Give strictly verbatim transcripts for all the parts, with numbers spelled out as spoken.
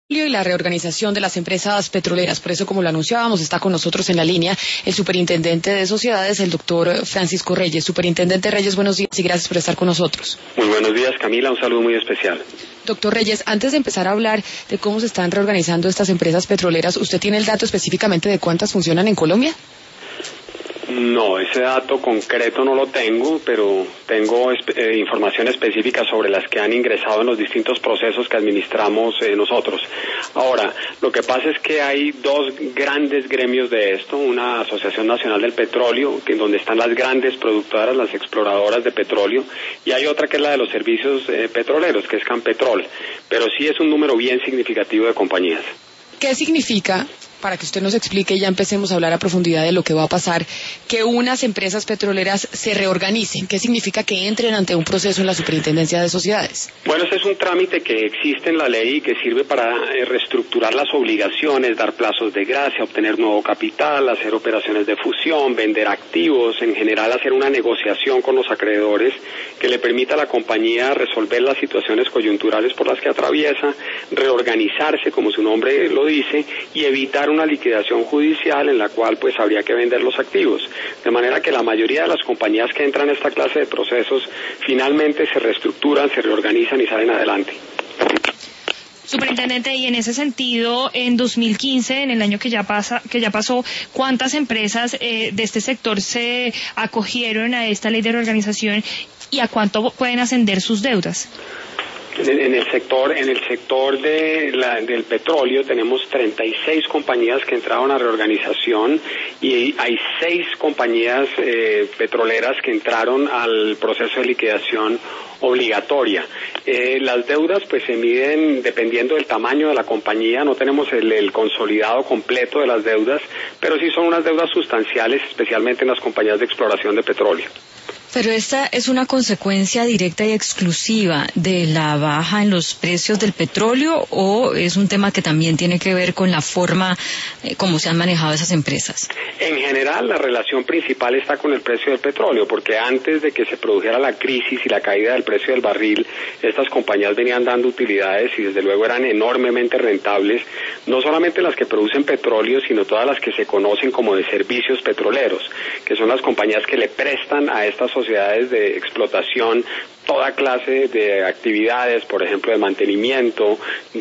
Y la reorganización de las empresas petroleras. Por eso, como lo anunciábamos, está con nosotros en la línea el superintendente de sociedades, el doctor Francisco Reyes. Superintendente Reyes, buenos días y gracias por estar con nosotros. Muy buenos días, Camila, un saludo muy especial. Doctor Reyes, antes de empezar a hablar de cómo se están reorganizando estas empresas petroleras, ¿usted tiene el dato específicamente de cuántas funcionan en Colombia? No, ese dato concreto no lo tengo, pero tengo eh, información específica sobre las que han ingresado en los distintos procesos que administramos eh, nosotros. Ahora, lo que pasa es que hay dos grandes gremios de esto, una Asociación Nacional del Petróleo, que, donde están las grandes productoras, las exploradoras de petróleo, y hay otra que es la de los servicios eh, petroleros, que es Campetrol, pero sí es un número bien significativo de compañías. ¿Qué significa, para que usted nos explique y ya empecemos a hablar a profundidad de lo que va a pasar, que unas empresas petroleras se reorganicen? ¿Qué significa que entren ante un proceso en la Superintendencia de Sociedades? Bueno, ese es un trámite que existe en la ley y que sirve para eh, reestructurar las obligaciones, dar plazos de gracia, obtener nuevo capital, hacer operaciones de fusión, vender activos, en general hacer una negociación con los acreedores que le permita a la compañía resolver las situaciones coyunturales por las que atraviesa, reorganizarse, como su nombre lo dice, y evitar una liquidación judicial en la cual pues habría que vender los activos, de manera que la mayoría de las compañías que entran a esta clase de procesos finalmente se reestructuran, se reorganizan y salen adelante. Superintendente, y en ese sentido, en dos mil quince, en el año que ya pasa, que ya pasó, ¿cuántas empresas eh, de este sector se acogieron a esta ley de reorganización y a cuánto pueden ascender sus deudas? En el sector, en el sector de la, del petróleo tenemos treinta y seis compañías que entraron a reorganización y hay seis compañías eh, petroleras que entraron al proceso de liquidación obligatoria. Eh, las deudas pues se miden dependiendo del tamaño de la compañía, no tenemos el, el consolidado completo de las deudas, pero sí son unas deudas sustanciales, especialmente en las compañías de exploración de petróleo. Pero esta es una consecuencia directa y exclusiva de la baja en los precios del petróleo, ¿o es un tema que también tiene que ver con la forma eh, como se han manejado esas empresas? En general, la relación principal está con el precio del petróleo, porque antes de que se produjera la crisis y la caída del precio del barril, estas compañías venían dando utilidades y desde luego eran enormemente rentables, no solamente las que producen petróleo, sino todas las que se conocen como de servicios petroleros, que son las compañías que le prestan a estas sociedades de explotación toda clase de actividades, por ejemplo, de mantenimiento,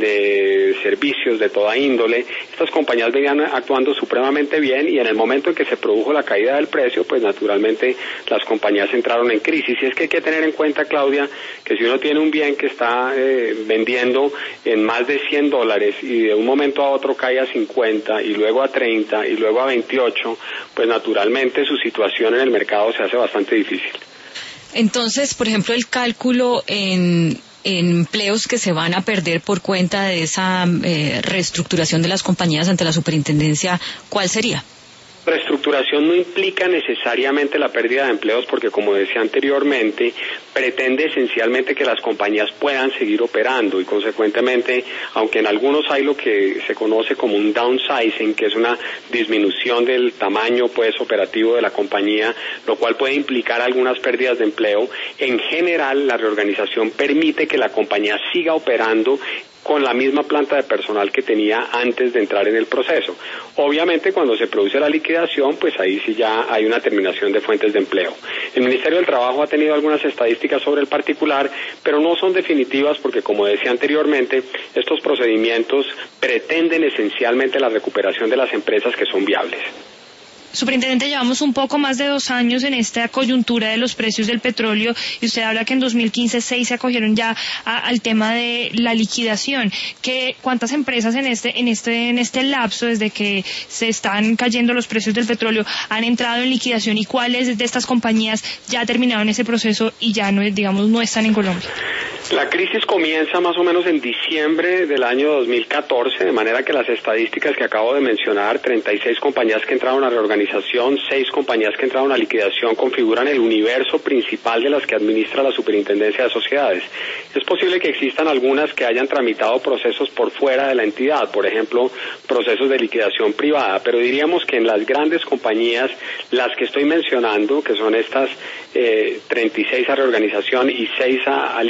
de servicios de toda índole. Estas compañías venían actuando supremamente bien y en el momento en que se produjo la caída del precio, pues naturalmente las compañías entraron en crisis. Y es que hay que tener en cuenta, Claudia, que si uno tiene un bien que está eh, vendiendo en más de cien dólares y de un momento a otro cae a cincuenta y luego a treinta y luego a veintiocho, pues naturalmente su situación en el mercado se hace bastante difícil. Entonces, por ejemplo, el cálculo en, en empleos que se van a perder por cuenta de esa eh, reestructuración de las compañías ante la superintendencia, ¿cuál sería? Reestructuración no implica necesariamente la pérdida de empleos porque, como decía anteriormente, pretende esencialmente que las compañías puedan seguir operando y, consecuentemente, aunque en algunos hay lo que se conoce como un downsizing, que es una disminución del tamaño pues operativo de la compañía, lo cual puede implicar algunas pérdidas de empleo, en general la reorganización permite que la compañía siga operando con la misma planta de personal que tenía antes de entrar en el proceso. Obviamente, cuando se produce la liquidación, pues ahí sí ya hay una terminación de fuentes de empleo. El Ministerio del Trabajo ha tenido algunas estadísticas sobre el particular, pero no son definitivas porque, como decía anteriormente, estos procedimientos pretenden esencialmente la recuperación de las empresas que son viables. Superintendente, llevamos un poco más de dos años en esta coyuntura de los precios del petróleo y usted habla que en dos mil quince seis se acogieron ya a, al tema de la liquidación. ¿Qué, ¿Cuántas empresas en este, en este, en este lapso, desde que se están cayendo los precios del petróleo, han entrado en liquidación y cuáles de estas compañías ya terminaron ese proceso y ya no, digamos, no están en Colombia? La crisis comienza más o menos en diciembre del año dos mil catorce, de manera que las estadísticas que acabo de mencionar, treinta y seis compañías que entraron a reorganización, seis compañías que entraron a liquidación, configuran el universo principal de las que administra la Superintendencia de Sociedades. Es posible que existan algunas que hayan tramitado procesos por fuera de la entidad, por ejemplo, procesos de liquidación privada, pero diríamos que en las grandes compañías, las que estoy mencionando, que son estas eh, treinta y seis a reorganización y seis a, a liquidación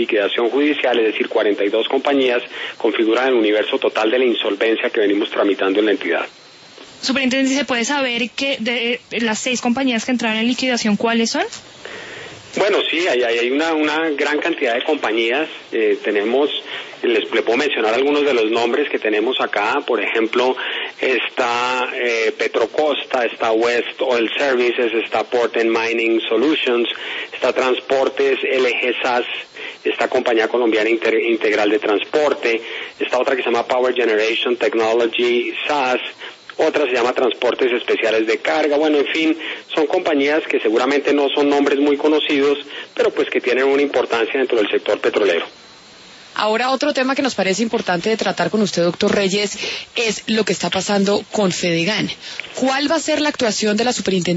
reclamación judicial, es decir, cuarenta y dos compañías, configuran el universo total de la insolvencia que venimos tramitando en la entidad. Superintendente, ¿se puede saber que de las seis compañías que entraron en liquidación, cuáles son? Bueno, sí, hay, hay una, una gran cantidad de compañías. Eh, tenemos, les, les puedo mencionar algunos de los nombres que tenemos acá. Por ejemplo, está eh, Petrocosta, está West Oil Services, está Port and Mining Solutions, está Transportes L G S A S, está Compañía Colombiana Inter, Integral de Transporte, está otra que se llama Power Generation Technology S A S, otra se llama Transportes Especiales de Carga. Bueno, en fin, son compañías que seguramente no son nombres muy conocidos, pero pues que tienen una importancia dentro del sector petrolero. Ahora, otro tema que nos parece importante de tratar con usted, doctor Reyes, es lo que está pasando con Fedegan. ¿Cuál va a ser la actuación de la superintendencia